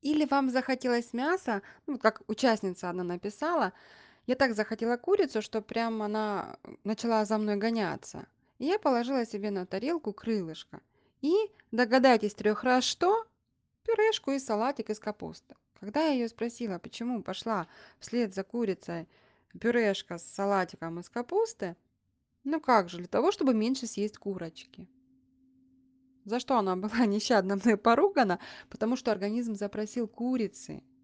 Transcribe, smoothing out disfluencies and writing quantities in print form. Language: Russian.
Или вам захотелось мяса, ну, вот как участница она написала, я так захотела курицу, что прям она начала за мной гоняться. И я положила себе на тарелку крылышко. И, догадайтесь 3 раз что? Пюрешку и салатик из капусты. Когда я ее спросила, почему пошла вслед за курицей пюрешка с салатиком из капусты, ну как же, для того, чтобы меньше съесть курочки. За что она была нещадно мной поругана, потому что организм запросил курицы.